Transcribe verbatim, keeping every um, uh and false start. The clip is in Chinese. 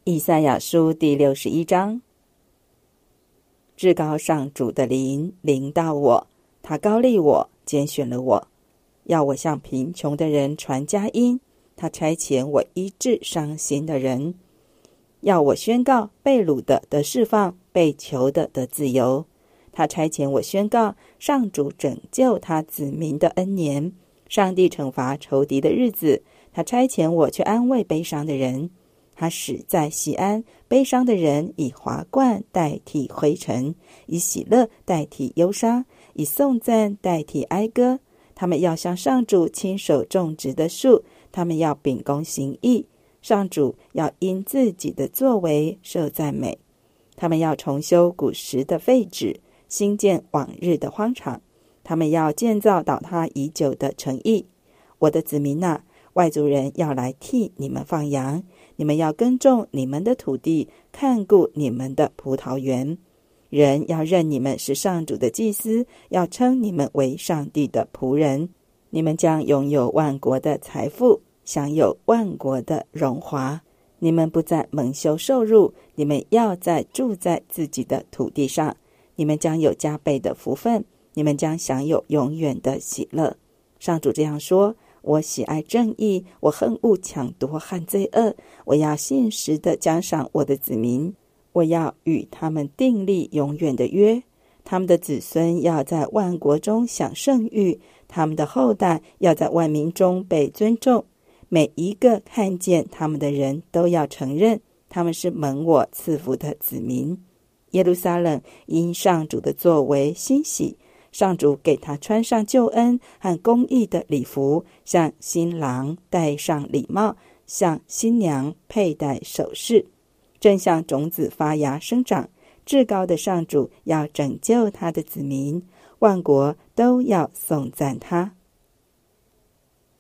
以赛亚书第六十一章。至高上主的灵临到我，他膏立我，拣选了我，要我向贫穷的人传佳音。他差遣我医治伤心的人，要我宣告被掳的得释放，被囚的得自由。他差遣我宣告上主拯救他子民的恩年，上帝惩罚仇敌的日子。他差遣我去安慰悲伤的人，他使在锡安悲伤的人以华冠代替灰尘，以喜乐代替忧伤，以颂赞代替哀歌。他们要向上主亲手种植的树，他们要秉公行义，上主要因自己的作为受赞美。他们要重修古时的废址，兴建往日的荒场，他们要建造倒塌已久的城邑。我的子民啊，外族人要来替你们放羊，你们要耕种你们的土地，看顾你们的葡萄园。人要认你们是上主的祭司，要称你们为上帝的仆人。你们将拥有万国的财富，享有万国的荣华。你们不再蒙羞受辱，你们要再住在自己的土地上。你们将有加倍的福分，你们将享有永远的喜乐。上主这样说：我喜爱正义，我恨恶抢夺和罪恶。我要信实地奖赏我的子民，我要与他们订立永远的约。他们的子孙要在万国中享盛誉，他们的后代要在万民中被尊重。每一个看见他们的人都要承认，他们是蒙我赐福的子民。耶路撒冷因上主的作为欣喜，上主给他穿上救恩和公义的礼服，向新郎戴上礼帽，向新娘佩戴首饰，正像种子发芽生长。至高的上主要拯救他的子民，万国都要颂赞他。